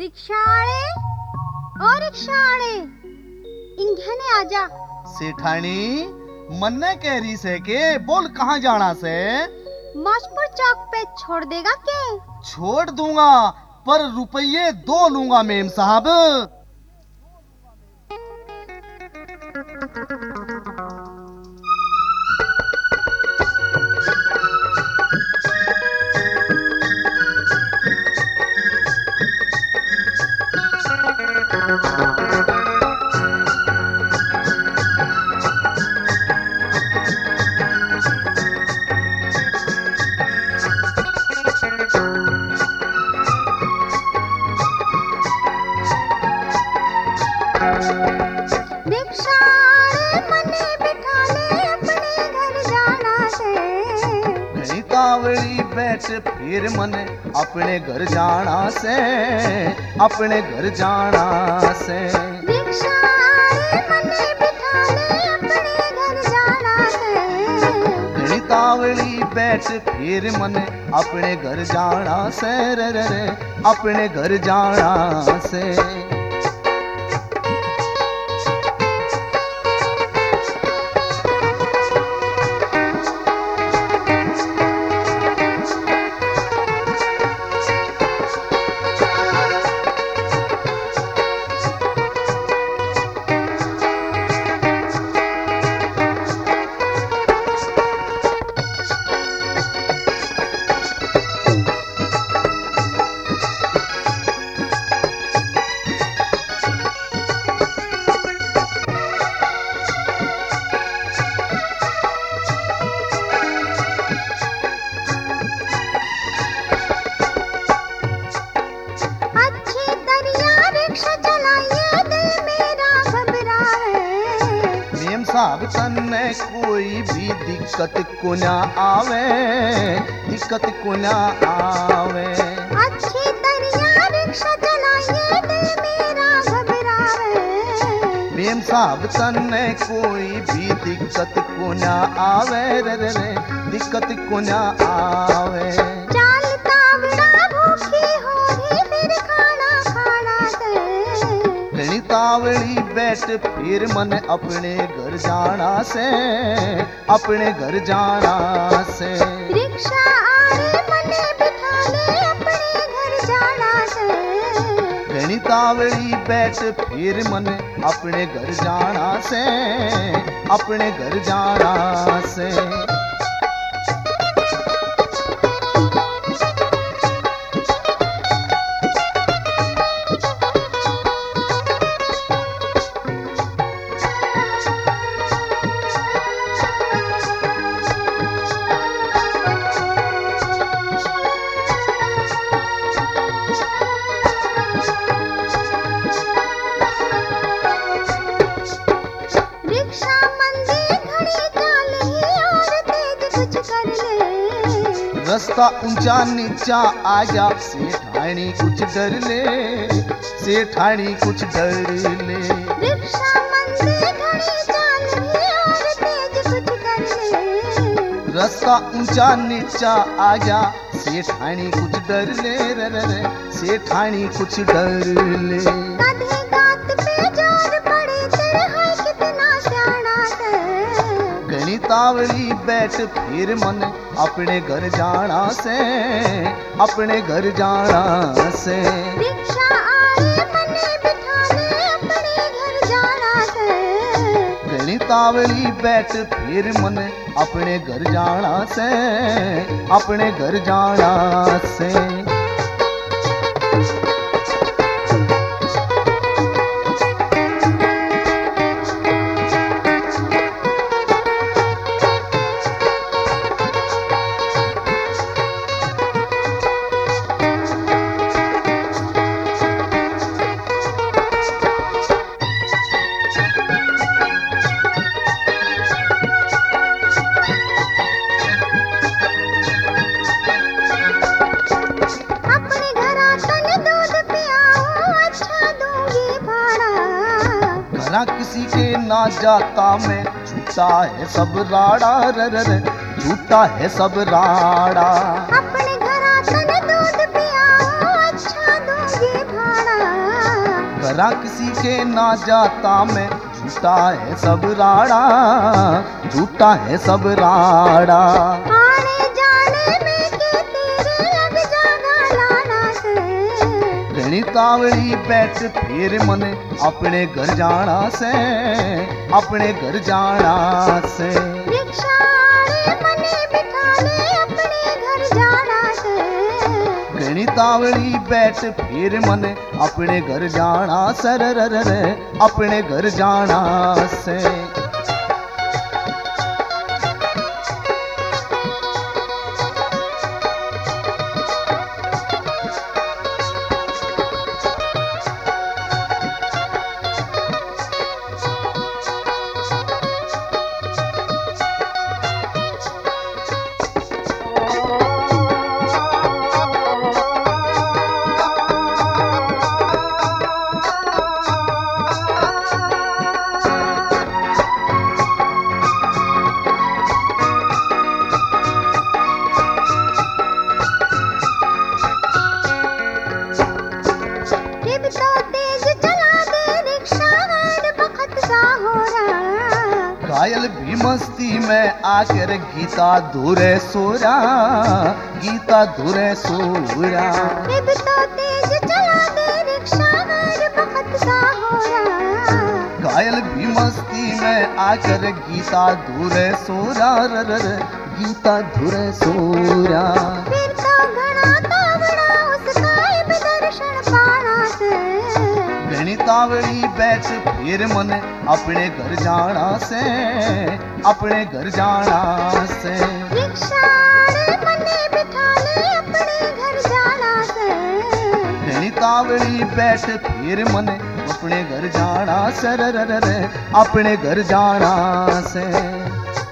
रिक्षाळे ओ रिक्षाळे इंघने आजा। सेठानी मन्ने कह रही से के बोल कहाँ जाना से? मौजपुर चौक पे छोड़ देगा के? छोड़ दूंगा पर रुपये 2 लूंगा मेम साहब। रिक्षाळे मने बिठा ले अपने घर जाना से। गणितावली बैठ फिर मने अपने घर जाना से, अपने घर जाना से। रिक्षाळे मने बिठा ले अपने घर जाना से। गणितावली बैठ फिर मने अपने घर जाना से रे रे रे, अपने घर जाना से। साहब तन्ने कोई भी दिक्कत को ना आवे, दिक्कत को ना आवे। अच्छी तरिया रिक्शा चलाइए दिल मेरा घबरावे। मेम साहब तन्ने कोई भी दिक्कत को ना आवे रे रे रे, दिक्कत को ना आवे। चालता बड़ा भूखी होगी फिर खाना खाना से। गणितावली बैठ फिर मन अपने घर जाना से, अपने घर जाना से। रिक्शा आए मने बिठा ले अपने घर जाना से। गणितावली बैठ फिर मन अपने घर जाना से, अपने घर जाना से। रास्ता ऊंचा नीचा आजा, सेठानी कुछ डर ले, सेठानी कुछ डर ले। रिक्शा मंदी घड़ी चल रही और तेज कुछ कर ले। रास्ता ऊंचा नीचा आजा, सेठानी कुछ डर ले रे रे रे, सेठानी कुछ डर ले। कभी गात पे जोर पड़े तेरे है कितना जाना से। गणितावली बैठ फिर मन अपने घर जाना से, अपने घर जाना से। रिक्शा आए मने बिठा ले अपने घर जाना से। गणितावली बैठ फिर मन अपने घर जाना से, अपने घर जाना से। किसी के ना जाता मैं, झूठा है सब राड़ा रे रे रे, झूठा है सब राड़ा। अपने घर तने दूध पियाओ अच्छा दूंगी भाड़ा। घरा किसी के ना जाता मैं, झूठा है सब राड़ा, झूठा है सब राड़ा। आने जाने में के तेरे लग जागा लाना से, घणी तावड़ी बैठ फिर मने अपने घर जाना से, अपने घर जाना से। रिक्शाड़े मने बिठा ले अपने घर जाना से, घणी तावड़ी बैठ फिर मने अपने घर जाना से, रे रे रे रे, अपने घर जाना से। टिप तो तेज चला दे रिक्शा वैन बखत सा हो रहा। घायल भी मस्ती में आकर गीता दूरे सोरा, गीता दूरे सोरा। टिप तो तेज चला दे रिक्शा वैन बखत सा हो रहा। घायल भी मस्ती में आकर गीता दूरे सोरा, रे रे रे, गीता दूरे सोरा। फिर तो घना तावड़ा उसका इब दर्शन पाना से, घनी तावड़ी बैठ फिर मने अपने घर जाना से, अपने घर जाना से। रिक्शाड़े मने बिठा ले अपने घर जाना से, घनी तावड़ी बैठ फिर मने अपने घर जाना से, रे रे रे रे, अपने घर जाना से।